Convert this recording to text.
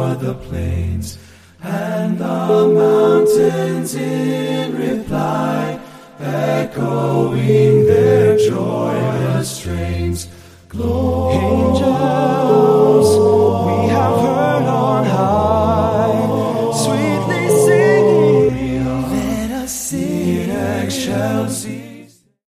o'er the plains, and the mountains in reply, echoing their joyous strains. Glory.